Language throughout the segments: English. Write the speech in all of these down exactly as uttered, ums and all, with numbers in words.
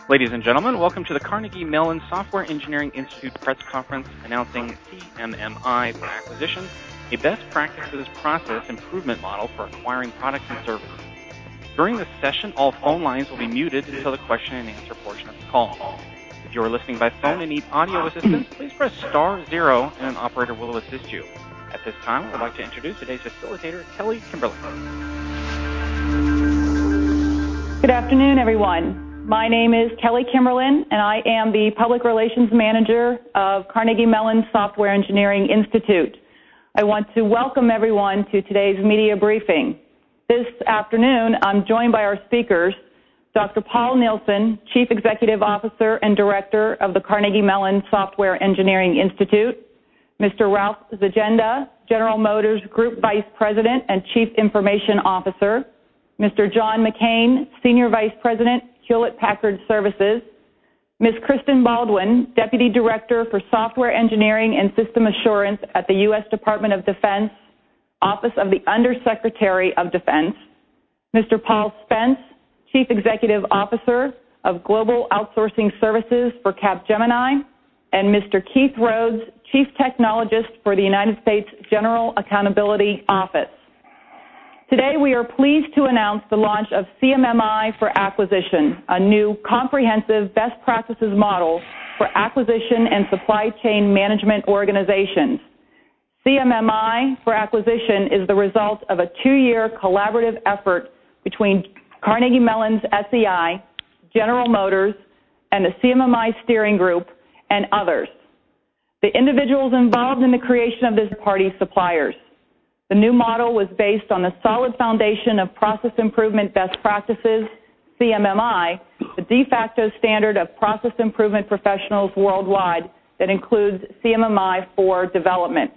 Ladies and gentlemen, welcome to the Carnegie Mellon Software Engineering Institute press conference announcing C M M I for acquisition, a best practices process improvement model for acquiring products and services. During this session, all phone lines will be muted until the question and answer portion of the call. If you are listening by phone and need audio assistance, please press star zero and an operator will assist you. At this time, I would like to introduce today's facilitator, Kelly Kimberlin. Good afternoon, everyone. My name is Kelly Kimberlin, and I am the Public Relations Manager of Carnegie Mellon Software Engineering Institute. I want to welcome everyone to today's media briefing. This afternoon, I'm joined by our speakers, Doctor Paul Nielsen, Chief Executive Officer and Director of the Carnegie Mellon Software Engineering Institute, Mister Ralph Zagenda, General Motors Group Vice President and Chief Information Officer, Mister John McCain, Senior Vice President, Hewlett-Packard Services, Miz Kristen Baldwin, Deputy Director for Software Engineering and System Assurance at the U S Department of Defense, Office of the Undersecretary of Defense, Mister Paul Spence, Chief Executive Officer of Global Outsourcing Services for Capgemini, and Mister Keith Rhodes, Chief Technologist for the United States General Accountability Office. Today, we are pleased to announce the launch of C M M I for Acquisition, a new comprehensive best practices model for acquisition and supply chain management organizations. C M M I for Acquisition is the result of a two-year collaborative effort between Carnegie Mellon's S E I, General Motors, and the C M M I Steering Group, and others. The individuals involved in the creation of this party suppliers. The new model was based on the solid foundation of process improvement best practices, C M M I, the de facto standard of process improvement professionals worldwide that includes C M M I for development.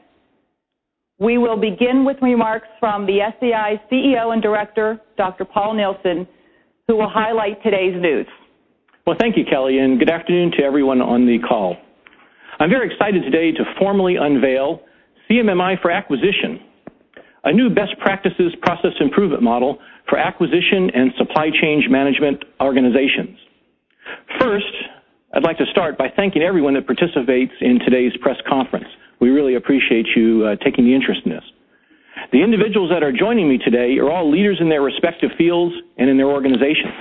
We will begin with remarks from the S E I C E O and Director, Doctor Paul Nielsen, who will highlight today's news. Well, thank you, Kelly, and good afternoon to everyone on the call. I'm very excited today to formally unveil C M M I for Acquisition, a new best practices process improvement model for acquisition and supply chain management organizations. First, I'd like to start by thanking everyone that participates in today's press conference. We really appreciate you uh, taking the interest in this. The individuals that are joining me today are all leaders in their respective fields and in their organizations.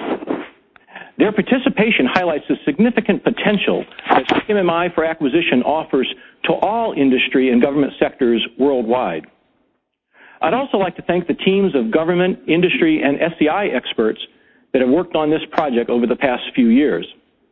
Their participation highlights the significant potential that C M M I for Acquisition offers to all industry and government sectors worldwide. I'd also like to thank the teams of government, industry, and S E I experts that have worked on this project over the past few years.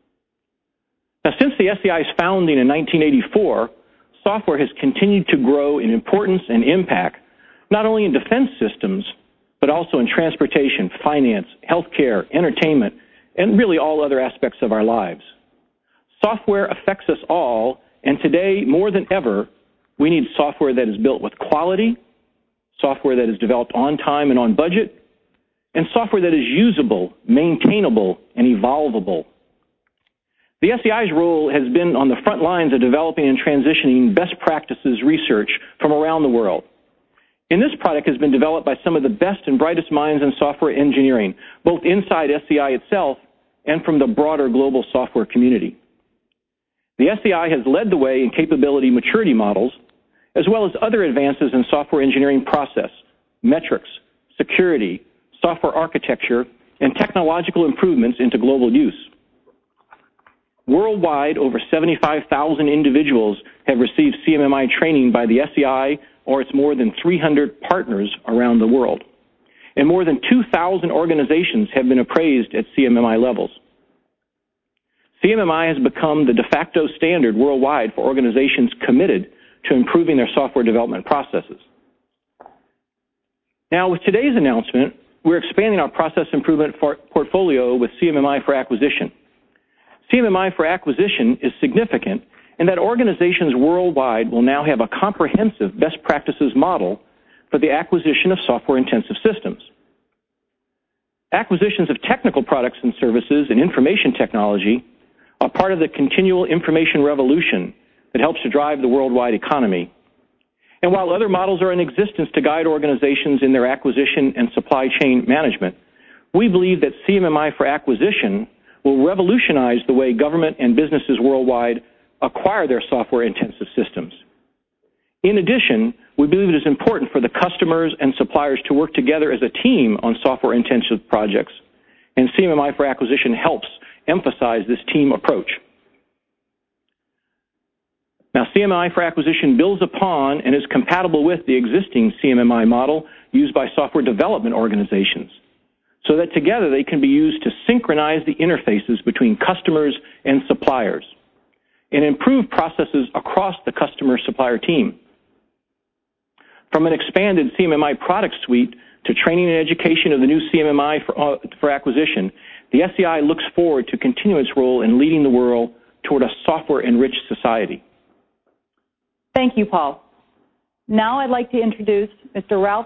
Now, since the S E I's founding in nineteen eighty-four, software has continued to grow in importance and impact, not only in defense systems, but also in transportation, finance, healthcare, entertainment, and really all other aspects of our lives. Software affects us all, and today, more than ever, we need software that is built with quality, software that is developed on time and on budget, and software that is usable, maintainable, and evolvable. The S E I's role has been on the front lines of developing and transitioning best practices research from around the world. And this product has been developed by some of the best and brightest minds in software engineering, both inside S E I itself and from the broader global software community. The S E I has led the way in capability maturity models, as well as other advances in software engineering process, metrics, security, software architecture, and technological improvements into global use. Worldwide, over seventy-five thousand individuals have received C M M I training by the S E I or its more than three hundred partners around the world. And more than two thousand organizations have been appraised at C M M I levels. C M M I has become the de facto standard worldwide for organizations committed to improving their software development processes. Now, with today's announcement, we're expanding our process improvement for portfolio with C M M I for Acquisition. C M M I for Acquisition is significant in that organizations worldwide will now have a comprehensive best practices model for the acquisition of software-intensive systems. Acquisitions of technical products and services and information technology are part of the continual information revolution that helps to drive the worldwide economy. And while other models are in existence to guide organizations in their acquisition and supply chain management, we believe that C M M I for Acquisition will revolutionize the way government and businesses worldwide acquire their software-intensive systems. In addition, we believe it is important for the customers and suppliers to work together as a team on software-intensive projects, and C M M I for Acquisition helps emphasize this team approach. Now, C M M I for Acquisition builds upon and is compatible with the existing C M M I model used by software development organizations, so that together they can be used to synchronize the interfaces between customers and suppliers and improve processes across the customer-supplier team. From an expanded C M M I product suite to training and education of the new C M M I for, uh, for Acquisition, the S E I looks forward to continuing its role in leading the world toward a software-enriched society. Thank you, Paul. Now I'd like to introduce Mister Ralph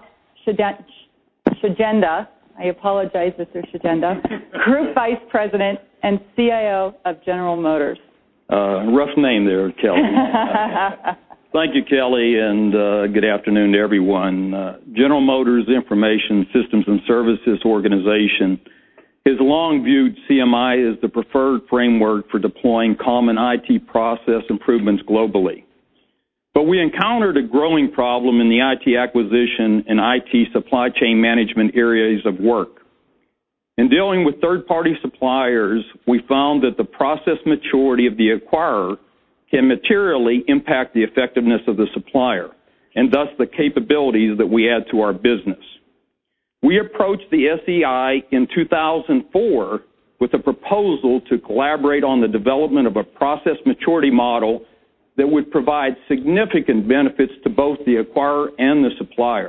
Shagenda. I apologize, Mister Shagenda, Group Vice President and C I O of General Motors. Uh, rough name there, Kelly. uh, thank you, Kelly, and uh, good afternoon to everyone. Uh, General Motors Information Systems and Services Organization has long viewed C M I as the preferred framework for deploying common I T process improvements globally. But we encountered a growing problem in the I T acquisition and I T supply chain management areas of work. In dealing with third-party suppliers, we found that the process maturity of the acquirer can materially impact the effectiveness of the supplier, and thus the capabilities that we add to our business. We approached the S E I in two thousand four with a proposal to collaborate on the development of a process maturity model that would provide significant benefits to both the acquirer and the supplier.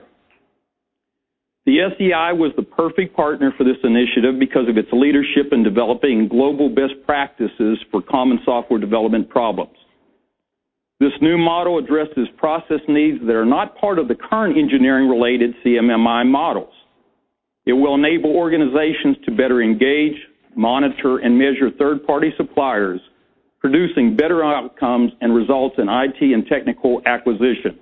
The S E I was the perfect partner for this initiative because of its leadership in developing global best practices for common software development problems. This new model addresses process needs that are not part of the current engineering-related C M M I models. It will enable organizations to better engage, monitor, and measure third-party suppliers, producing better outcomes and results in I T and technical acquisition.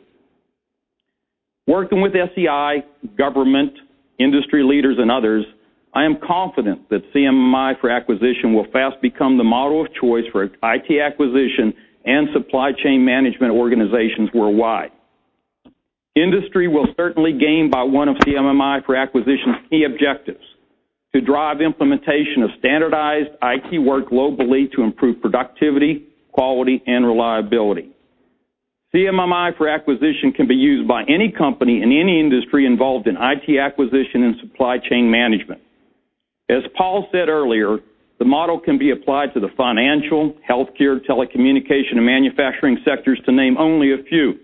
Working with S E I, government, industry leaders, and others, I am confident that C M M I for Acquisition will fast become the model of choice for I T acquisition and supply chain management organizations worldwide. Industry will certainly gain by one of C M M I for Acquisition's key objectives: to drive implementation of standardized I T work globally to improve productivity, quality, and reliability. C M M I for Acquisition can be used by any company in any industry involved in I T acquisition and supply chain management. As Paul said earlier, the model can be applied to the financial, healthcare, telecommunication, and manufacturing sectors, to name only a few.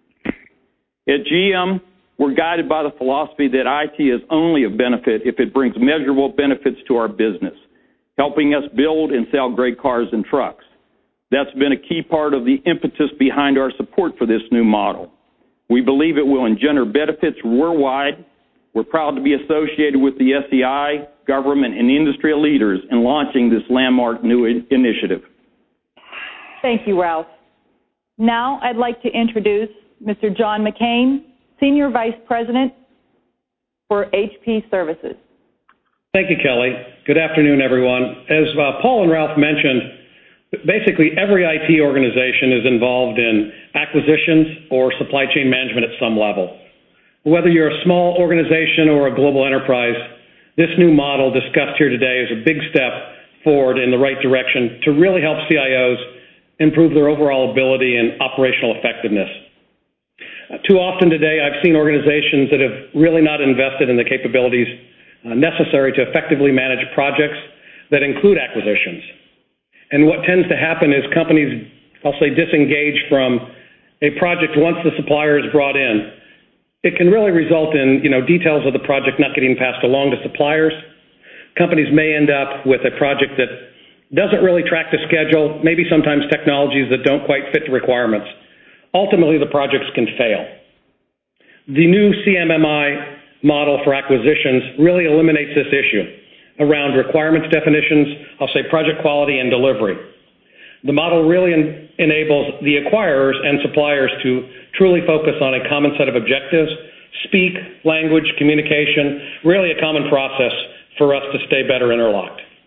At G M, we're guided by the philosophy that I T is only of benefit if it brings measurable benefits to our business, helping us build and sell great cars and trucks. That's been a key part of the impetus behind our support for this new model. We believe it will engender benefits worldwide. We're proud to be associated with the S E I, government, and industry leaders in launching this landmark new initiative. Thank you, Ralph. Now I'd like to introduce Mister John McCain, Senior Vice President for H P Services. Thank you, Kelly. Good afternoon, everyone. As uh, Paul and Ralph mentioned, basically every I T organization is involved in acquisitions or supply chain management at some level. Whether you're a small organization or a global enterprise, this new model discussed here today is a big step forward in the right direction to really help C I Os improve their overall ability and operational effectiveness. Uh, too often today, I've seen organizations that have really not invested in the capabilities uh, necessary to effectively manage projects that include acquisitions. And what tends to happen is companies, I'll say, disengage from a project once the supplier is brought in. It can really result in, you know, details of the project not getting passed along to suppliers. Companies may end up with a project that doesn't really track the schedule, maybe sometimes technologies that don't quite fit the requirements. Ultimately, the projects can fail. The new C M M I model for acquisitions really eliminates this issue around requirements definitions, I'll say project quality and delivery. The model really en- enables the acquirers and suppliers to truly focus on a common set of objectives, speak, language, communication, really a common process for us to stay better interlocked.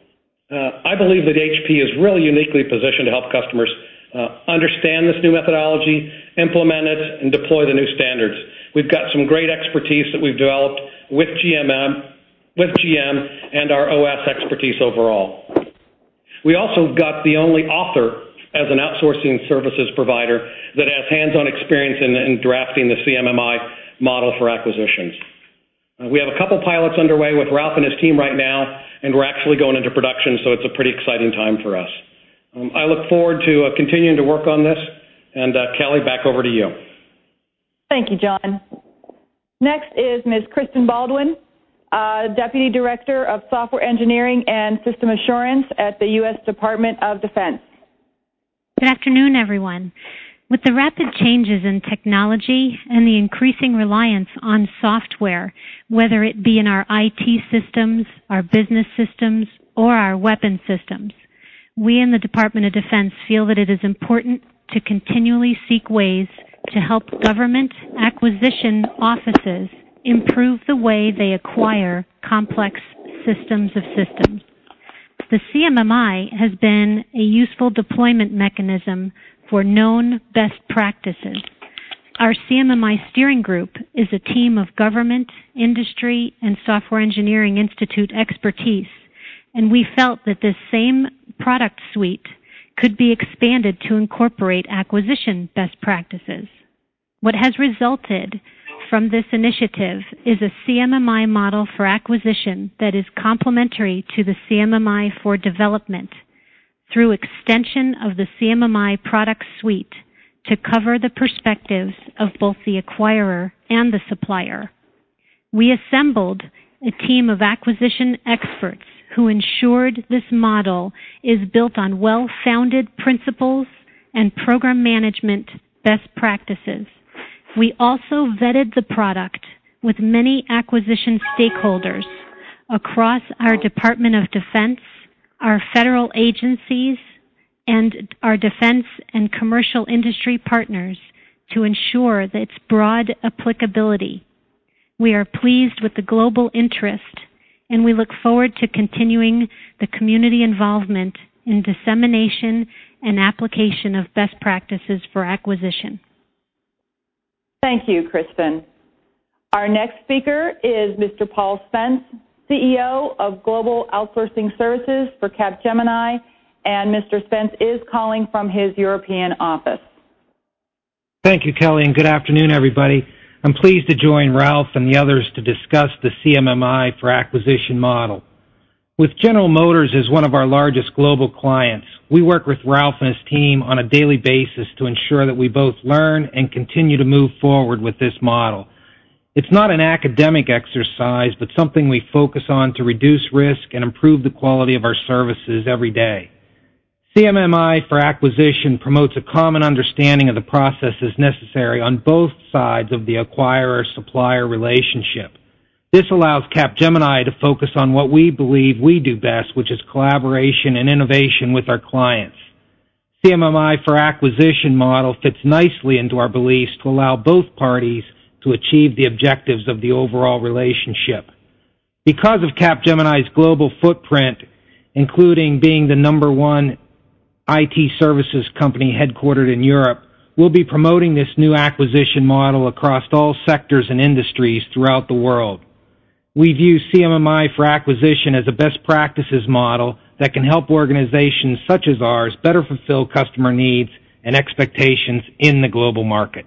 Uh, I believe that H P is really uniquely positioned to help customers uh, understand this new methodology, implement it, and deploy the new standards. We've got some great expertise that we've developed with G M M, with G M, and our O S expertise overall. We also got the only author as an outsourcing services provider that has hands-on experience in, in drafting the C M M I model for acquisitions. Uh, we have a couple pilots underway with Ralph and his team right now, and we're actually going into production, so it's a pretty exciting time for us. Um, I look forward to uh, continuing to work on this, and uh, Kelly, back over to you. Thank you, John. Next is Miz Kristen Baldwin, uh, Deputy Director of Software Engineering and System Assurance at the U S Department of Defense. Good afternoon, everyone. With the rapid changes in technology and the increasing reliance on software, whether it be in our I T systems, our business systems, or our weapon systems, we in the Department of Defense feel that it is important to continually seek ways to help government acquisition offices improve the way they acquire complex systems of systems. The C M M I has been a useful deployment mechanism for known best practices. Our C M M I steering group is a team of government, industry, and Software Engineering Institute expertise, and we felt that this same product suite could be expanded to incorporate acquisition best practices. What has resulted from this initiative is a C M M I model for acquisition that is complementary to the C M M I for development through extension of the C M M I product suite to cover the perspectives of both the acquirer and the supplier. We assembled a team of acquisition experts who ensured this model is built on well-founded principles and program management best practices. We also vetted the product with many acquisition stakeholders across our Department of Defense, our federal agencies, and our defense and commercial industry partners to ensure its broad applicability. We are pleased with the global interest, and we look forward to continuing the community involvement in dissemination and application of best practices for acquisition. Thank you, Kristen. Our next speaker is Mister Paul Spence, C E O of Global Outsourcing Services for Capgemini, and Mister Spence is calling from his European office. Thank you, Kelly, and good afternoon, everybody. I'm pleased to join Ralph and the others to discuss the C M M I for acquisition model. With General Motors as one of our largest global clients, we work with Ralph and his team on a daily basis to ensure that we both learn and continue to move forward with this model. It's not an academic exercise, but something we focus on to reduce risk and improve the quality of our services every day. C M M I for acquisition promotes a common understanding of the processes necessary on both sides of the acquirer-supplier relationship. This allows Capgemini to focus on what we believe we do best, which is collaboration and innovation with our clients. C M M I for acquisition model fits nicely into our beliefs to allow both parties to achieve the objectives of the overall relationship. Because of Capgemini's global footprint, including being the number one I T services company headquartered in Europe, we'll be promoting this new acquisition model across all sectors and industries throughout the world. We view C M M I for acquisition as a best practices model that can help organizations such as ours better fulfill customer needs and expectations in the global market.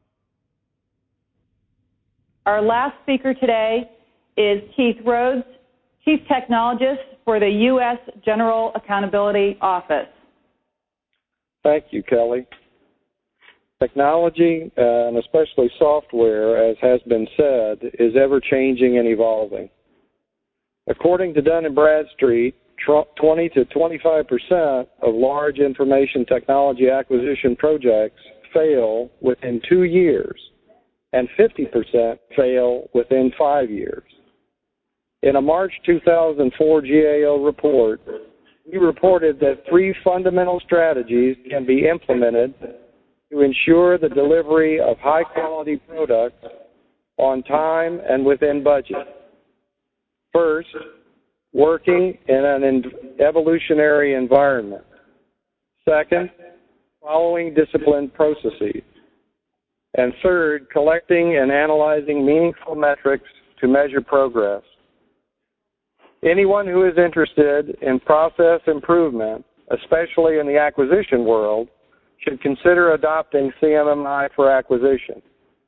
Our last speaker today is Keith Rhodes, Chief Technologist for the U S General Accountability Office. Thank you, Kelly. Technology, uh, and especially software, as has been said, is ever-changing and evolving. According to Dun and Bradstreet, twenty to twenty-five percent of large information technology acquisition projects fail within two years, and fifty percent fail within five years. In a March two thousand four G A O report, we reported that three fundamental strategies can be implemented to ensure the delivery of high-quality products on time and within budget. First, working in an evolutionary environment. Second, following disciplined processes. And third, collecting and analyzing meaningful metrics to measure progress. Anyone who is interested in process improvement, especially in the acquisition world, should consider adopting C M M I for acquisition.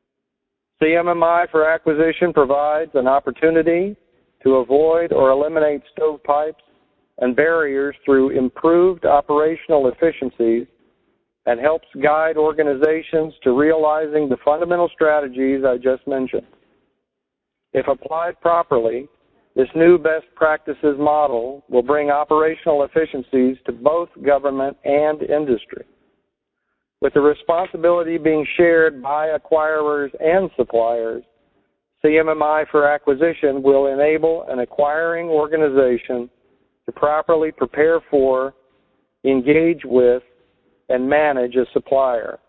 C M M I for acquisition provides an opportunity to avoid or eliminate stovepipes and barriers through improved operational efficiencies and helps guide organizations to realizing the fundamental strategies I just mentioned. If applied properly, this new best practices model will bring operational efficiencies to both government and industry. With the responsibility being shared by acquirers and suppliers, C M M I for acquisition will enable an acquiring organization to properly prepare for, engage with, and manage a supplier.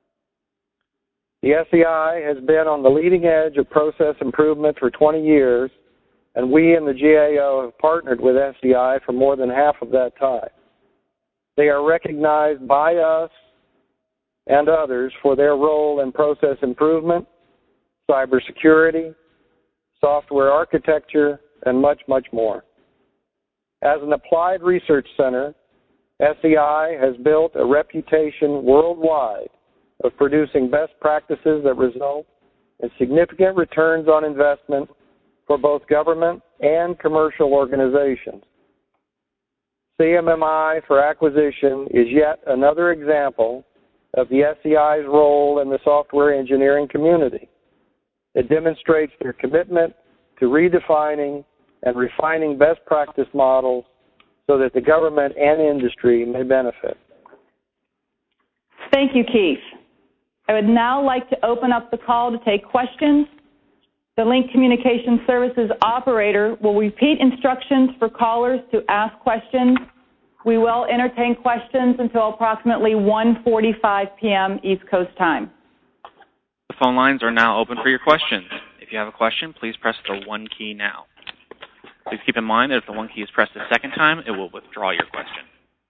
The S E I has been on the leading edge of process improvement for twenty years, and we in the G A O have partnered with S E I for more than half of that time. They are recognized by us and others for their role in process improvement, cybersecurity, software architecture, and much, much more. As an applied research center, S E I has built a reputation worldwide of producing best practices that result in significant returns on investment for both government and commercial organizations. C M M I for acquisition is yet another example of the S E I's role in the software engineering community. It demonstrates their commitment to redefining and refining best practice models so that the government and industry may benefit. Thank you, Keith. I would now like to open up the call to take questions. The Link Communication Services operator will repeat instructions for callers to ask questions. We will entertain questions until approximately one forty-five p.m. East Coast time. The phone lines are now open for your questions. If you have a question, please press the one key now. Please keep in mind that if the one key is pressed a second time, it will withdraw your question.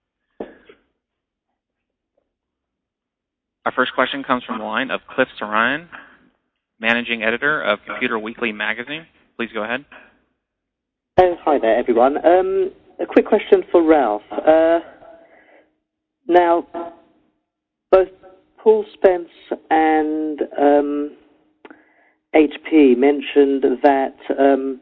Our first question comes from the line of Cliff Sorian, Managing Editor of Computer Weekly magazine. Please go ahead. Oh, hi there, everyone. Um, a quick question for Ralph. Uh, now, both Paul Spence and um, H P mentioned that um,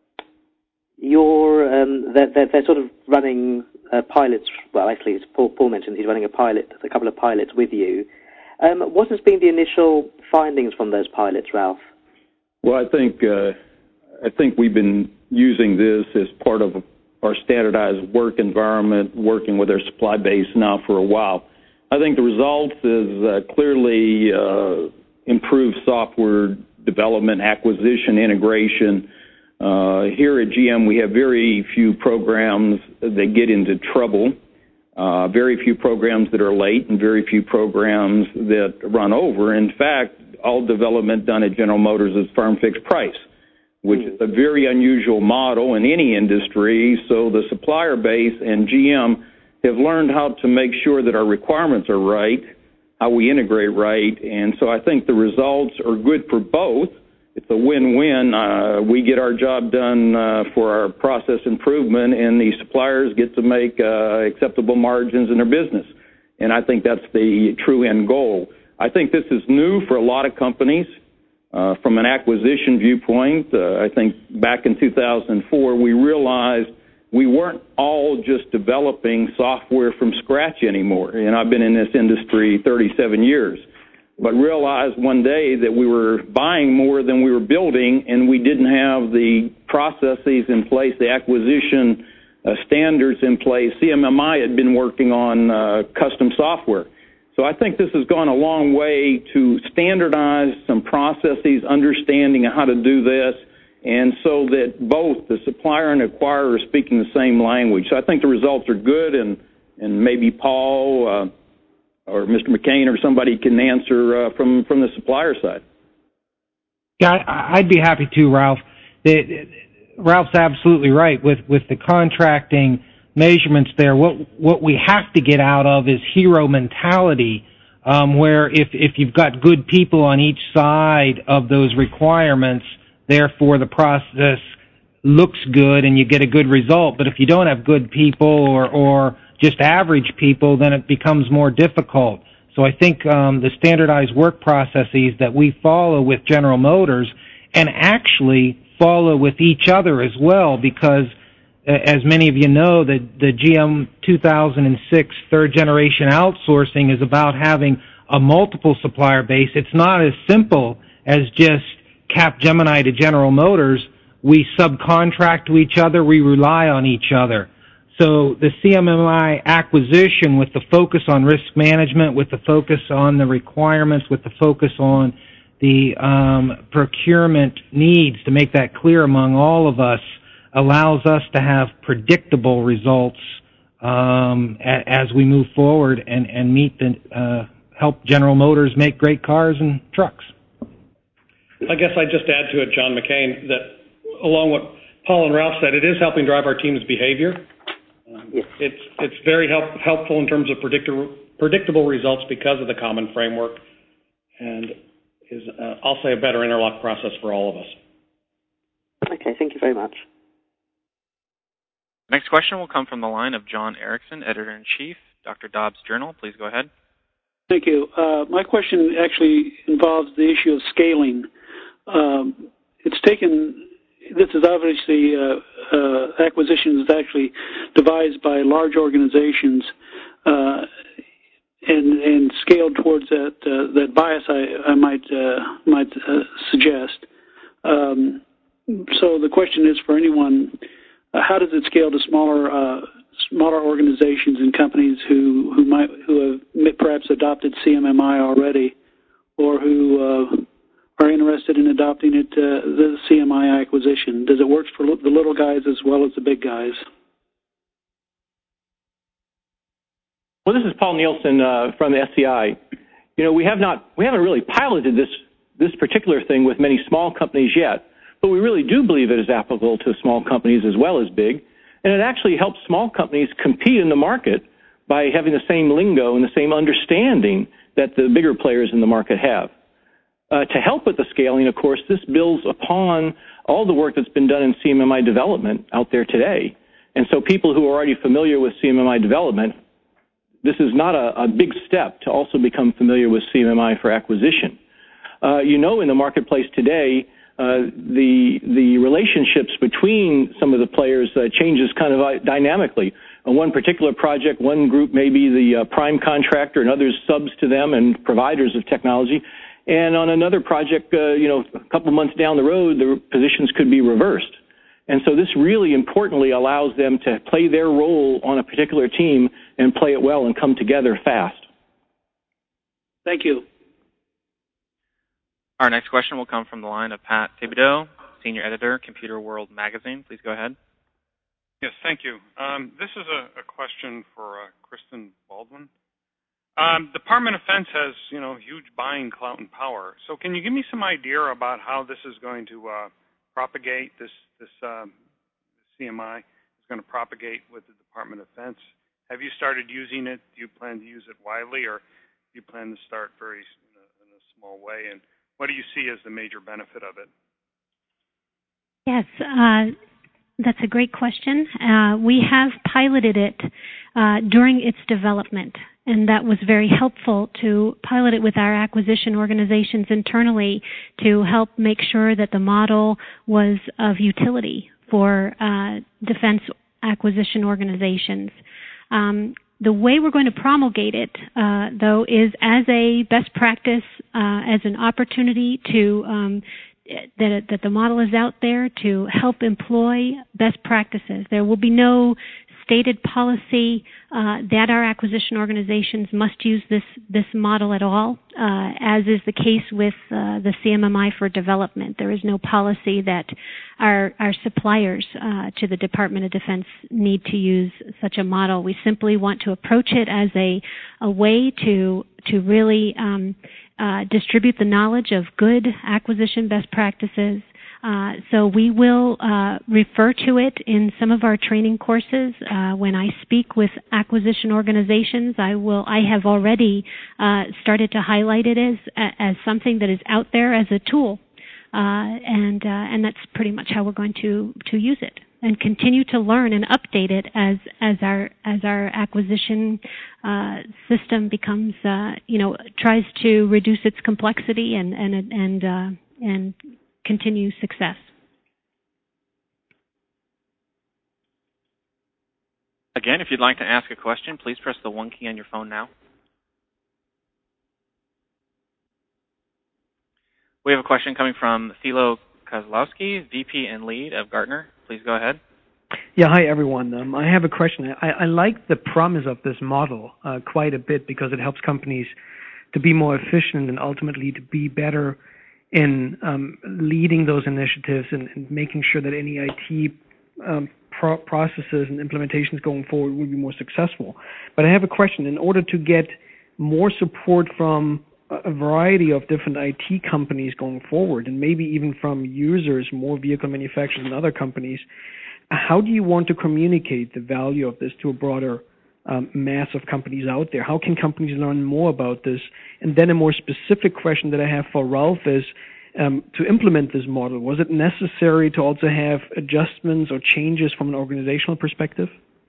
you're um, that they're, they're sort of running uh, pilots. Well, actually, it's Paul, Paul mentioned he's running a pilot, a couple of pilots with you. Um, what has been the initial findings from those pilots, Ralph? Well, I think uh, I think we've been using this as part of our standardized work environment, working with our supply base now for a while. I think the results is uh, clearly uh, improved software development, acquisition, integration. Uh, here at G M, we have very few programs that get into trouble. Uh, very few programs that are late and very few programs that run over. In fact, all development done at General Motors is firm fixed price, which is a very unusual model in any industry. So the supplier base and G M have learned how to make sure that our requirements are right, how we integrate right. And so I think the results are good for both. It's a win-win. Uh, we get our job done uh, for our process improvement, and the suppliers get to make uh, acceptable margins in their business. And I think that's the true end goal. I think this is new for a lot of companies. Uh, from an acquisition viewpoint, uh, I think back in two thousand four, we realized we weren't all just developing software from scratch anymore. And I've been in this industry thirty-seven years. But realized one day that we were buying more than we were building, and we didn't have the processes in place, the acquisition uh, standards in place. C M M I had been working on uh, custom software. So I think this has gone a long way to standardize some processes, understanding how to do this, and so that both the supplier and acquirer are speaking the same language. So I think the results are good, and, and maybe Paul uh, or Mister McCain or somebody can answer uh, from, from the supplier side. Yeah, I'd be happy to, Ralph. The, Ralph's absolutely right. With with the contracting measurements there, what what we have to get out of is hero mentality, um, where if if you've got good people on each side of those requirements, therefore the process looks good and you get a good result. But if you don't have good people or or just average people, then it becomes more difficult. So I think um, the standardized work processes that we follow with General Motors and actually follow with each other as well, because uh, as many of you know, the, the G M two thousand six third generation outsourcing is about having a multiple supplier base. It's not as simple as just Capgemini to General Motors. We subcontract to each other. We rely on each other. So the C M M I acquisition, with the focus on risk management, with the focus on the requirements, with the focus on the um, procurement needs, to make that clear among all of us, allows us to have predictable results um, a, as we move forward and, and meet the uh, help General Motors make great cars and trucks. I guess I'd just add to it, John McCain, that along what Paul and Ralph said, it is helping drive our team's behavior. Um, yes. It's it's very help, helpful in terms of predictable predictable results because of the common framework, and is uh, I'll say a better interlock process for all of us. Okay, thank you very much. Next question will come from the line of John Erickson, Editor-in-Chief, Doctor Dobbs Journal. Please go ahead. Thank you. Uh, my question actually involves the issue of scaling. Um, it's taken. This is obviously uh, uh, acquisitions actually devised by large organizations uh, and and scaled towards that uh, that bias I, I might uh, might uh, suggest. Um, so the question is for anyone: uh, how does it scale to smaller uh, smaller organizations and companies who who might who have perhaps adopted C M M I already, or who uh, are interested in adopting it, uh, the C M I acquisition? Does it work for the little guys as well as the big guys? Well, this is Paul Nielsen uh, from the S C I. You know, we have not, we haven't really piloted this this particular thing with many small companies yet, but we really do believe it is applicable to small companies as well as big, and it actually helps small companies compete in the market by having the same lingo and the same understanding that the bigger players in the market have. Uh, to help with the scaling, of course, this builds upon all the work that's been done in C M M I development out there today. And so people who are already familiar with C M M I development, this is not a, a big step to also become familiar with C M M I for acquisition. Uh, you know, in the marketplace today, uh, the the relationships between some of the players uh, changes kind of uh, dynamically. On one particular project, one group may be the uh, prime contractor and others subs to them and providers of technology. And on another project, uh, you know, a couple months down the road, the positions could be reversed. And so this really importantly allows them to play their role on a particular team and play it well and come together fast. Thank you. Our next question will come from the line of Pat Thibodeau, Senior Editor, Computer World Magazine. Please go ahead. Yes, thank you. Um, this is a, a question for uh, Kristen Baldwin. Um, Department of Defense has, you know, huge buying clout and power. So can you give me some idea about how this is going to uh, propagate, this this um, C M I is going to propagate with the Department of Defense? Have you started using it? Do you plan to use it widely, or do you plan to start very in a, in a small way? And what do you see as the major benefit of it? Yes, uh, that's a great question. Uh, we have piloted it uh, during its development, and that was very helpful to pilot it with our acquisition organizations internally to help make sure that the model was of utility for uh, defense acquisition organizations. Um, the way we're going to promulgate it, uh, though, is as a best practice, uh, as an opportunity to um, that, that the model is out there to help employ best practices. There will be no stated policy uh, that our acquisition organizations must use this this model at all, uh, as is the case with uh, the C M M I for development. There is no policy that our our suppliers uh, to the Department of Defense need to use such a model. We simply want to approach it as a a way to to really um, uh, distribute the knowledge of good acquisition best practices, Uh, so we will uh, refer to it in some of our training courses. Uh, when I speak with acquisition organizations, I will. I have already uh, started to highlight it as as something that is out there as a tool, uh, and uh, and that's pretty much how we're going to to use it and continue to learn and update it as as our as our acquisition uh, system becomes uh, you know tries to reduce its complexity and and and uh, and continue success. Again, if you'd like to ask a question, please press the one key on your phone now. We have a question coming from Thilo Kozlowski, V P and Lead of Gartner. Please go ahead. Yeah, hi everyone. Um, I have a question. I, I like the promise of this model uh, quite a bit because it helps companies to be more efficient and ultimately to be better in um, leading those initiatives and, and making sure that any I T um, pro- processes and implementations going forward will be more successful. But I have a question. In order to get more support from a variety of different I T companies going forward, and maybe even from users, more vehicle manufacturers and other companies, how do you want to communicate the value of this to a broader um, mass of companies out there? How can companies learn more about this? And then a more specific question that I have for Ralph is, um, to implement this model, was it necessary to also have adjustments or changes from an organizational perspective?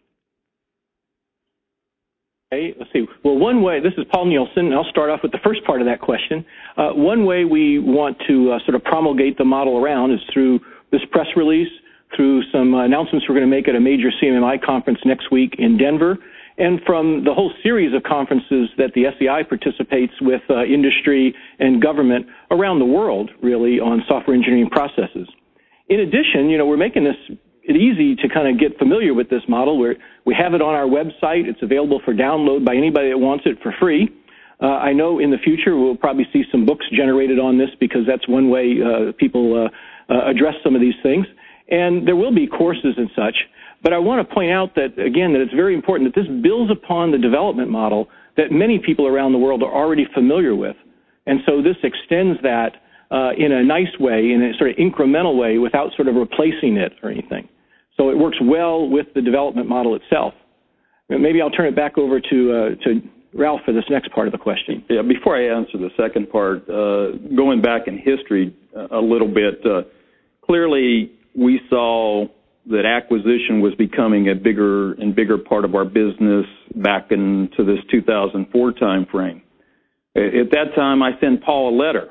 Okay, let's see. Well, one way, this is Paul Nielsen, and I'll start off with the first part of that question. Uh, one way we want to uh, sort of promulgate the model around is through this press release, through some uh, announcements we're going to make at a major C M M I conference next week in Denver, and from the whole series of conferences that the S E I participates with uh, industry and government around the world, really, on software engineering processes. In addition, you know, we're making this it easy to kind of get familiar with this model. We're, we have it on our website. It's available for download by anybody that wants it for free. Uh, I know in the future we'll probably see some books generated on this because that's one way uh, people uh, uh, address some of these things. And there will be courses and such. But I want to point out that, again, that it's very important that this builds upon the development model that many people around the world are already familiar with. And so this extends that uh, in a nice way, in a sort of incremental way, without sort of replacing it or anything. So it works well with the development model itself. Maybe I'll turn it back over to uh, to Ralph for this next part of the question. Yeah, before I answer the second part, uh, going back in history a little bit, uh, clearly we saw that acquisition was becoming a bigger and bigger part of our business back into this two thousand four time frame. At that time, I sent Paul a letter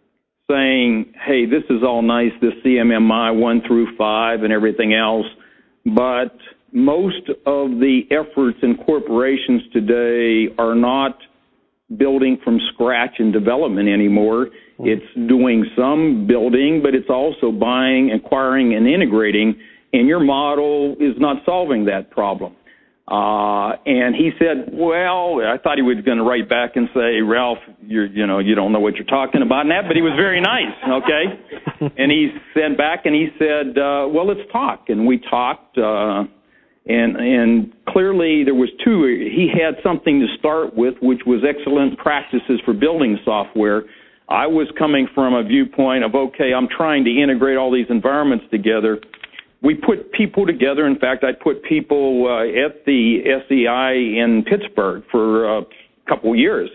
saying, hey, this is all nice, this C M M I one through five and everything else, but most of the efforts in corporations today are not building from scratch in development anymore. It's doing some building, but it's also buying, acquiring, and integrating, and your model is not solving that problem. Uh, and he said, well, I thought he was going to write back and say, Ralph, you're, you know, you don't know what you're talking about and that, but he was very nice, okay? And he sent back and he said, uh, well, let's talk. And we talked, uh, and, and clearly there was two. He had something to start with, which was excellent practices for building software. I was coming from a viewpoint of, okay, I'm trying to integrate all these environments together. We put people together. In fact, I put people uh, at the S E I in Pittsburgh for a couple years.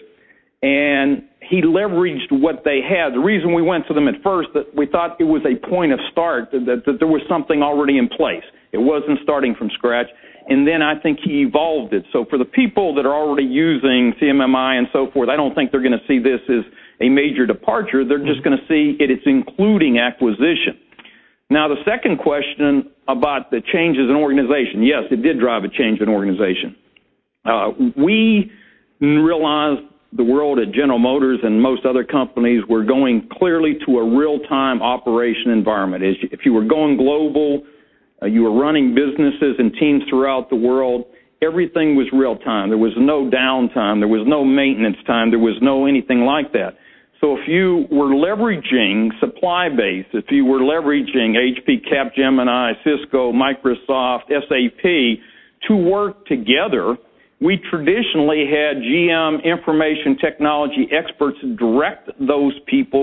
And he leveraged what they had. The reason we went to them at first, that we thought it was a point of start, that, that, that there was something already in place. It wasn't starting from scratch. And then I think he evolved it. So for the people that are already using C M M I and so forth, I don't think they're going to see this as a major departure. They're just going to see it, it's including acquisition. Now, the second question about the changes in organization. Yes, it did drive a change in organization. Uh, we realized the world at General Motors and most other companies were going clearly to a real-time operation environment. If you were going global, uh, you were running businesses and teams throughout the world, everything was real-time. There was no downtime. There was no maintenance time. There was no anything like that. So if you were leveraging supply base, if you were leveraging H P, Capgemini, Cisco, Microsoft, S A P to work together, we traditionally had G M information technology experts direct those people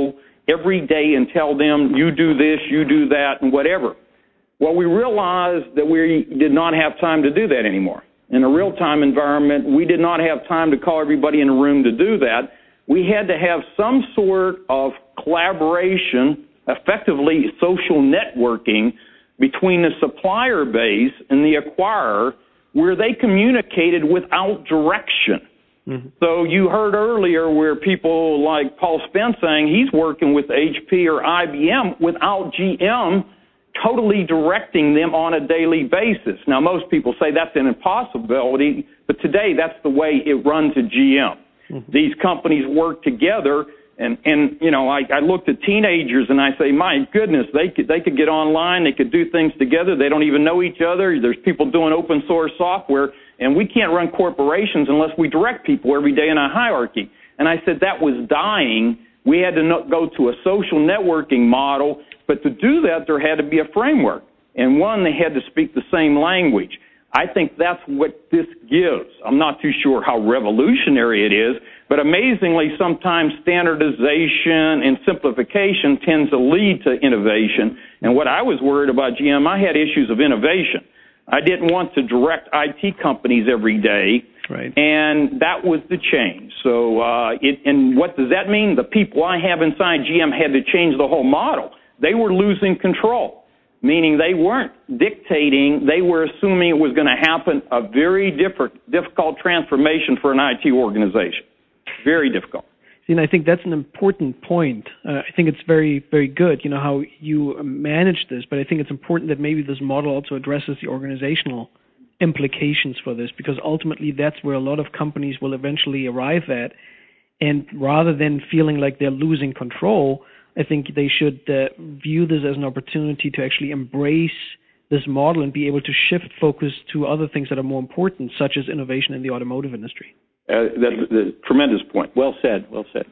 every day and tell them, you do this, you do that, and whatever. Well, we realized that we did not have time to do that anymore. In a real-time environment, we did not have time to call everybody in a room to do that. We had to have some sort of collaboration, effectively social networking, between the supplier base and the acquirer, where they communicated without direction. Mm-hmm. So you heard earlier where people like Paul Spence saying he's working with H P or I B M without G M totally directing them on a daily basis. Now, most people say that's an impossibility, but today that's the way it runs at G M. Mm-hmm. These companies work together, and, and you know, I, I looked at teenagers and I say, my goodness, they could, they could get online, they could do things together, they don't even know each other. There's people doing open source software, and we can't run corporations unless we direct people every day in a hierarchy. And I said that was dying. We had to no, go to a social networking model, but to do that, there had to be a framework. And one, they had to speak the same language. I think that's what this gives. I'm not too sure how revolutionary it is, but amazingly, sometimes standardization and simplification tends to lead to innovation. And what I was worried about, G M, I had issues of innovation. I didn't want to direct I T companies every day. Right. And that was the change. So, uh, it, and what does that mean? The people I have inside G M had to change the whole model. They were losing control, meaning they weren't dictating. They were assuming it was going to happen, a very different, difficult transformation for an I T organization. Very difficult. See, and I think that's an important point. Uh, I think it's very, very good, you know, how you manage this, but I think it's important that maybe this model also addresses the organizational implications for this, because ultimately that's where a lot of companies will eventually arrive at. And rather than feeling like they're losing control, I think they should uh, view this as an opportunity to actually embrace this model and be able to shift focus to other things that are more important, such as innovation in the automotive industry. Uh, that's a tremendous point. Well said, well said.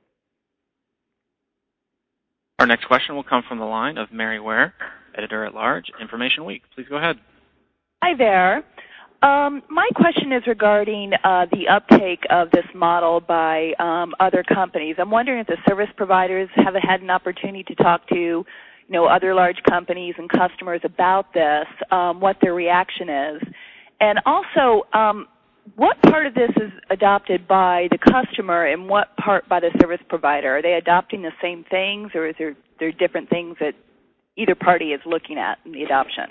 Our next question will come from the line of Mary Ware, Editor-at-Large, Information Week. Please go ahead. Hi there. Um, my question is regarding uh, the uptake of this model by um, other companies. I'm wondering if the service providers have had an opportunity to talk to, you know, other large companies and customers about this, um, what their reaction is. And also, um, what part of this is adopted by the customer and what part by the service provider? Are they adopting the same things, or is there, there different things that either party is looking at in the adoption?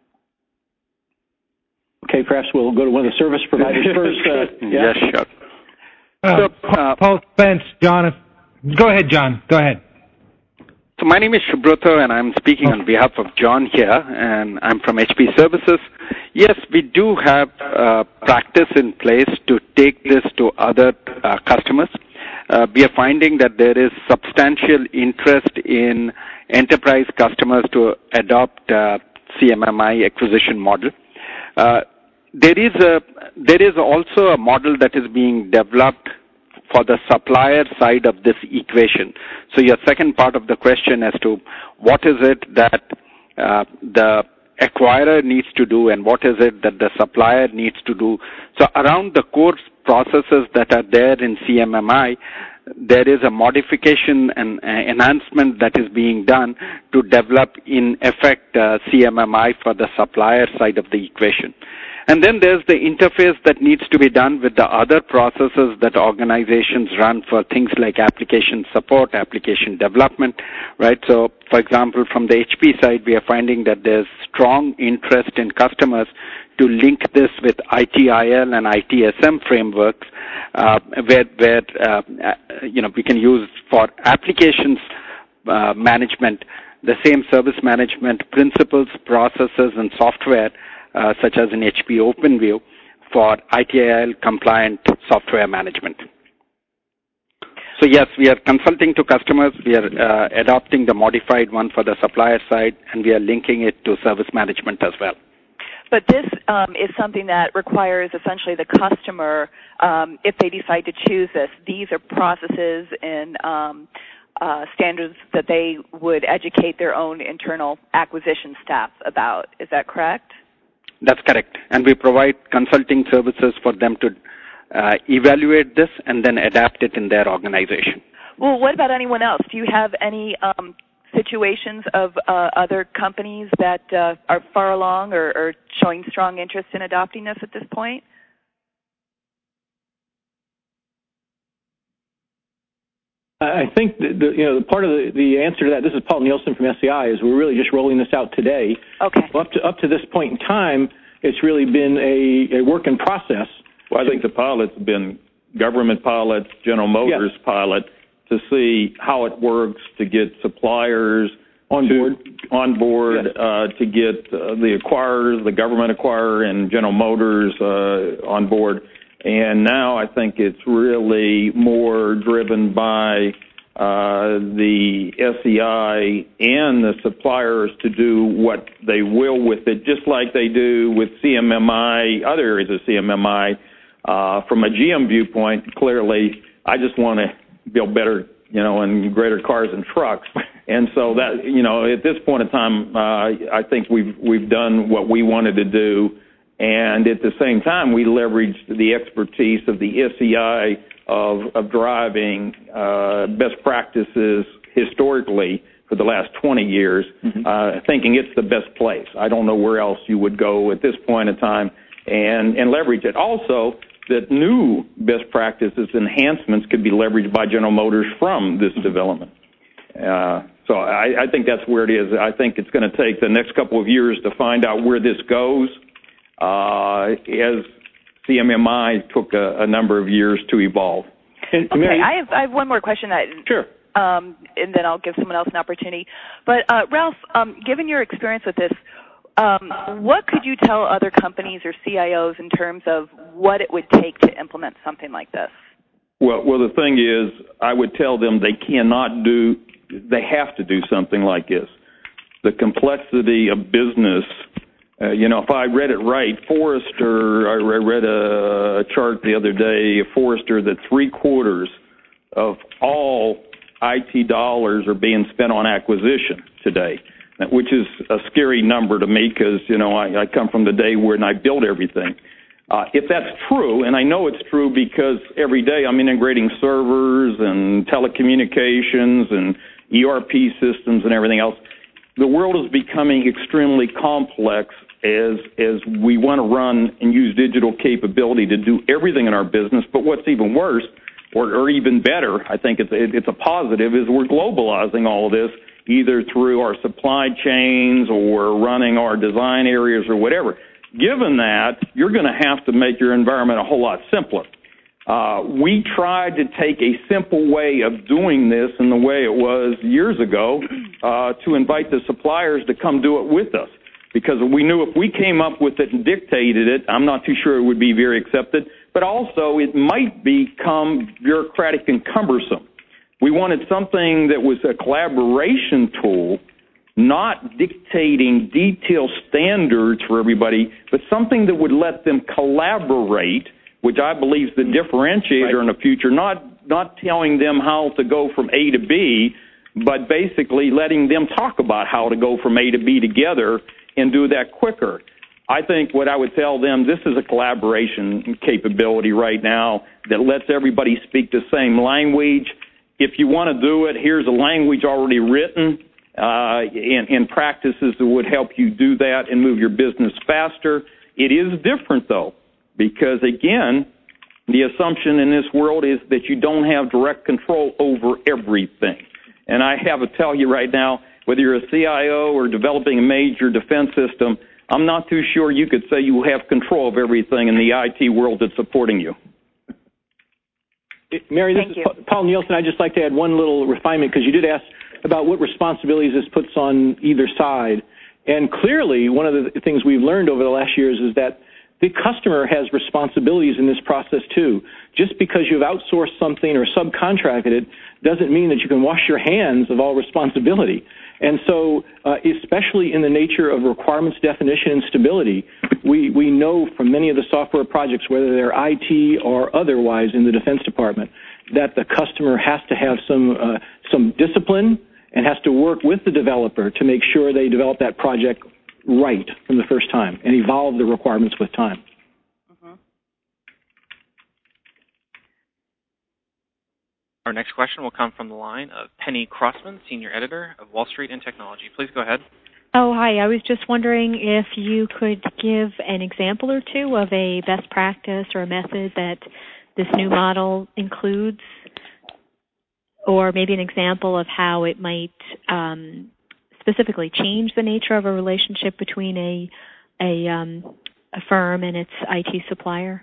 Okay, perhaps we'll go to one of the service providers first. Uh, yeah. Yes, sure. Uh, so, uh, Paul Spence, John. If, go ahead, John. Go ahead. So my name is Subroto, and I'm speaking on behalf of John here, and I'm from H P Services. Yes, we do have uh, practice in place to take this to other uh, customers. Uh, we are finding that there is substantial interest in enterprise customers to adopt uh, C M M I acquisition model. Uh, there is a there is also a model that is being developed for the supplier side of this equation. So your second part of the question as to what is it that uh, the acquirer needs to do and what is it that the supplier needs to do. So around the core processes that are there in C M M I, there is a modification and uh, enhancement that is being done to develop in effect uh, C M M I for the supplier side of the equation. And then there's the interface that needs to be done with the other processes that organizations run for things like application support, application development, right? So, for example, from the H P side, we are finding that there's strong interest in customers to link this with I T I L and I T S M frameworks, uh, where, where uh, you know, we can use for applications uh, management the same service management principles, processes, and software, Uh, such as in H P OpenView for I T I L compliant software management. So yes, we are consulting to customers. We are uh, adopting the modified one for the supplier side, and we are linking it to service management as well. But this um, is something that requires essentially the customer, um, if they decide to choose this, these are processes and um, uh, standards that they would educate their own internal acquisition staff about. Is that correct? That's correct. And we provide consulting services for them to uh, evaluate this and then adapt it in their organization. Well, what about anyone else? Do you have any um, situations of uh, other companies that uh, are far along or, or showing strong interest in adopting this at this point? I think the, the, you know part of the, the answer to that. This is Paul Nielsen from S C I. Is we're really just rolling this out today. Okay. Well, up to up to this point in time, it's really been a, a work in process. Well, I think the pilots have been government pilots, General Motors yes. pilot, to see how it works, to get suppliers on to, board, on board, yes. uh, to get uh, the acquirers, the government acquirer, and General Motors uh, on board. And now I think it's really more driven by uh, the S E I and the suppliers to do what they will with it, just like they do with C M M I, other areas of C M M I. Uh, from a G M viewpoint, clearly, I just want to build better, you know, and greater cars and trucks. And so that, you know, at this point in time, uh, I think we've we've done what we wanted to do. And at the same time, we leveraged the expertise of the S E I of, of driving uh, best practices historically for the last twenty years, mm-hmm. uh, thinking it's the best place. I don't know where else you would go at this point in time and, and leverage it. Also, that new best practices enhancements could be leveraged by General Motors from this development. Uh, so I, I think that's where it is. I think it's going to take the next couple of years to find out where this goes, uh, as C M M I took a, a number of years to evolve. Okay, Mary, I have I have one more question. That, sure. Um, and then I'll give someone else an opportunity. But uh, Ralph, um, given your experience with this, Um, what could you tell other companies or C I Os in terms of what it would take to implement something like this? Well, well, the thing is, I would tell them they cannot do, they have to do something like this. The complexity of business, uh, you know, if I read it right, Forrester, I read a, a chart the other day, Forrester, that three quarters of all I T dollars are being spent on acquisition today, which is a scary number to me because, you know, I, I come from the day when I built everything. Uh, if that's true, and I know it's true because every day I'm integrating servers and telecommunications and E R P systems and everything else, the world is becoming extremely complex as as we want to run and use digital capability to do everything in our business. But what's even worse, or, or even better, I think it's, it, it's a positive, is we're globalizing all of this, either through our supply chains or running our design areas or whatever. Given that, you're going to have to make your environment a whole lot simpler. Uh, we tried to take a simple way of doing this in the way it was years ago uh, to invite the suppliers to come do it with us, because we knew if we came up with it and dictated it, I'm not too sure it would be very accepted, but also it might become bureaucratic and cumbersome. We wanted something that was a collaboration tool, not dictating detailed standards for everybody, but something that would let them collaborate, which I believe is the differentiator right. in the future, not not telling them how to go from A to B, but basically letting them talk about how to go from A to B together and do that quicker. I think what I would tell them, this is a collaboration capability right now that lets everybody speak the same language. If you want to do it, here's a language already written uh, in, in practices that would help you do that and move your business faster. It is different, though, because, again, the assumption in this world is that you don't have direct control over everything. And I have to tell you right now, whether you're a C I O or developing a major defense system, I'm not too sure you could say you have control of everything in the I T world that's supporting you. Mary, this Thank is you. Paul Nielsen. I'd just like to add one little refinement, because you did ask about what responsibilities this puts on either side. And clearly, one of the things we've learned over the last years is that the customer has responsibilities in this process, too. Just because you've outsourced something or subcontracted it doesn't mean that you can wash your hands of all responsibility. And so, uh, especially in the nature of requirements definition and stability, we, we know from many of the software projects, whether they're I T or otherwise in the Defense Department, that the customer has to have some uh, some discipline and has to work with the developer to make sure they develop that project right from the first time and evolve the requirements with time. Mm-hmm. Our next question will come from the line of Penny Crossman, Senior Editor of Wall Street and Technology. Please go ahead. Oh, hi. I was just wondering if you could give an example or two of a best practice or a method that this new model includes, or maybe an example of how it might um, specifically change the nature of a relationship between a a, um, a firm and its I T supplier.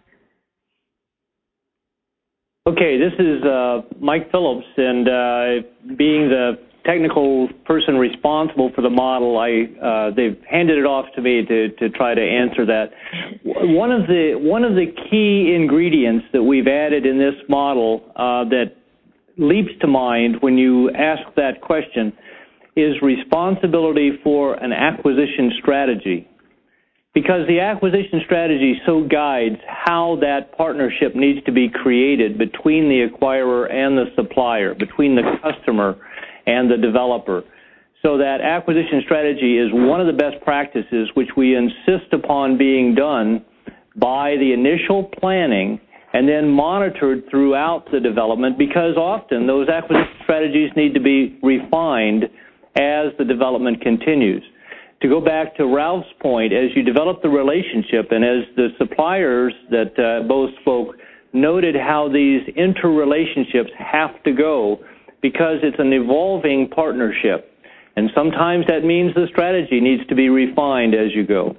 Okay, this is uh, Mike Phillips, and uh, being the technical person responsible for the model, I uh, they've handed it off to me to, to try to answer that. One of the one of the key ingredients that we've added in this model uh, that leaps to mind when you ask that question is responsibility for an acquisition strategy. Because the acquisition strategy so guides how that partnership needs to be created between the acquirer and the supplier, between the customer and the developer. So that acquisition strategy is one of the best practices which we insist upon being done by the initial planning and then monitored throughout the development, because often those acquisition strategies need to be refined as the development continues. To go back to Ralph's point, as you develop the relationship and as the suppliers that uh, both spoke noted how these interrelationships have to go, because it's an evolving partnership. And sometimes that means the strategy needs to be refined as you go.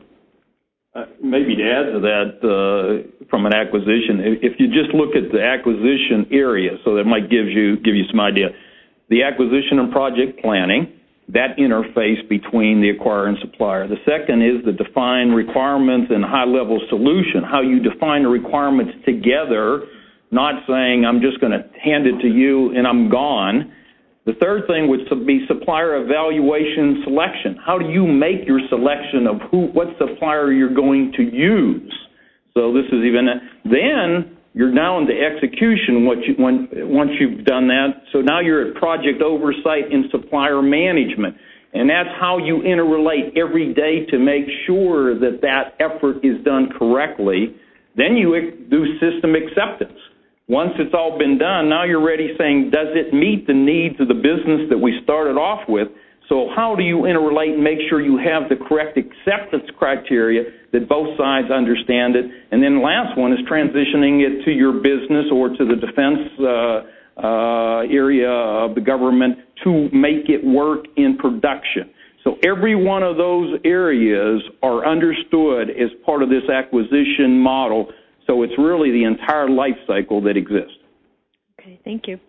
Uh, maybe to add to that, uh, from an acquisition, if you just look at the acquisition area, so that might give you give you some idea. The acquisition and project planning, that interface between the acquirer and supplier. The second is the defined requirements and high-level solution, how you define the requirements together, not saying I'm just going to hand it to you and I'm gone. The third thing would be supplier evaluation selection. How do you make your selection of who, what supplier you're going to use? So this is even, then you're now into execution what you, when, once you've done that. So now you're at project oversight and supplier management. And that's how you interrelate every day to make sure that that effort is done correctly. Then you do system acceptance. Once it's all been done, now you're ready saying, does it meet the needs of the business that we started off with? So how do you interrelate and make sure you have the correct acceptance criteria that both sides understand it? And then the last one is transitioning it to your business or to the defense uh, uh, area of the government to make it work in production. So every one of those areas are understood as part of this acquisition model. So it's really the entire life cycle that exists. Okay, thank you.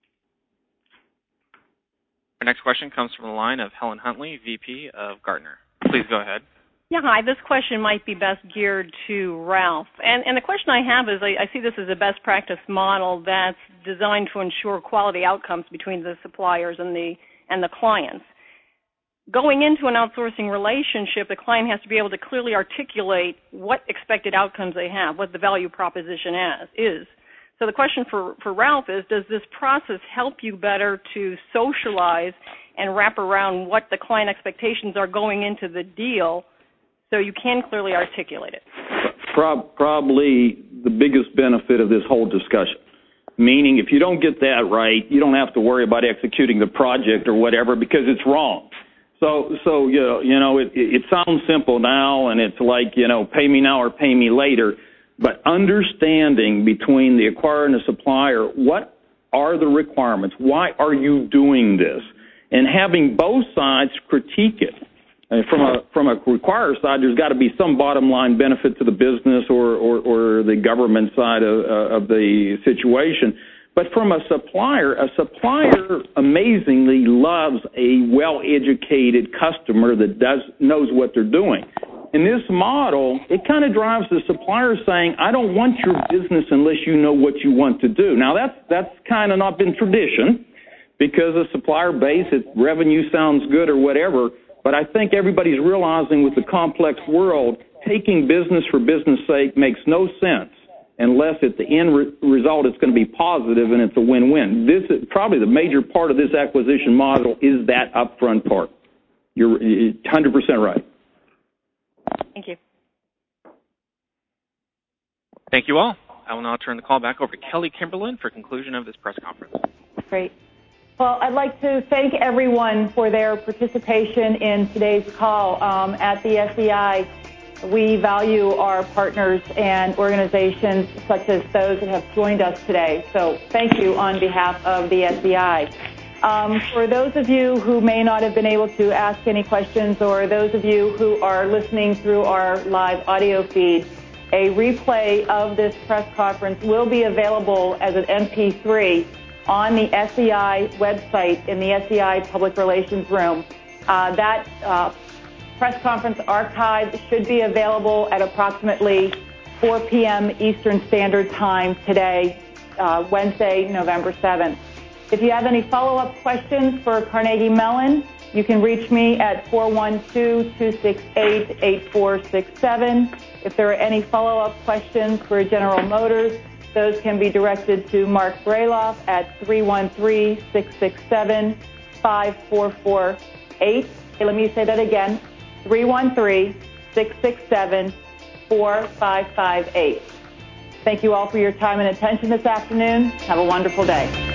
Our next question comes from the line of Helen Huntley, V P of Gartner. Please go ahead. Yeah, hi. This question might be best geared to Ralph. And, and the question I have is I, I see this as a best practice model that's designed to ensure quality outcomes between the suppliers and the, and the clients. Going into an outsourcing relationship, the client has to be able to clearly articulate what expected outcomes they have, what the value proposition as, is. So the question for, for Ralph is, does this process help you better to socialize and wrap around what the client expectations are going into the deal so you can clearly articulate it? Probably the biggest benefit of this whole discussion. Meaning if you don't get that right, you don't have to worry about executing the project or whatever because it's wrong. So, so you know, you know it, it sounds simple now, and it's like, you know, pay me now or pay me later. But understanding between the acquirer and the supplier, what are the requirements? Why are you doing this? And having both sides critique it. And from a from a requirer side, there's got to be some bottom line benefit to the business or or, or the government side of, uh, of the situation. But from a supplier, a supplier amazingly loves a well-educated customer that does knows what they're doing. In this model, it kind of drives the supplier saying, I don't want your business unless you know what you want to do. Now, that's that's kind of not been tradition because the supplier base, its revenue sounds good or whatever, but I think everybody's realizing with the complex world, taking business for business' sake makes no sense unless at the end re- result it's going to be positive and it's a win-win. This is probably the major part of this acquisition model is that upfront part. You're one hundred percent right. Thank you. Thank you all. I will now turn the call back over to Kelly Kimberlin for conclusion of this press conference. Great. Well, I'd like to thank everyone for their participation in today's call. Um, at the S E I, we value our partners and organizations such as those that have joined us today. So thank you on behalf of the S E I. Um, for those of you who may not have been able to ask any questions, or those of you who are listening through our live audio feed, a replay of this press conference will be available as an M P three on the S E I website in the S E I Public Relations Room. Uh, that uh, press conference archive should be available at approximately four p.m. Eastern Standard Time today, uh, Wednesday, November seventh. If you have any follow-up questions for Carnegie Mellon, you can reach me at four one two, two six eight, eight four six seven. If there are any follow-up questions for General Motors, those can be directed to Mark Brayloff at three one three, six six seven, five four four eight. Okay, let me say that again, three one three, six six seven, four five five eight. Thank you all for your time and attention this afternoon. Have a wonderful day.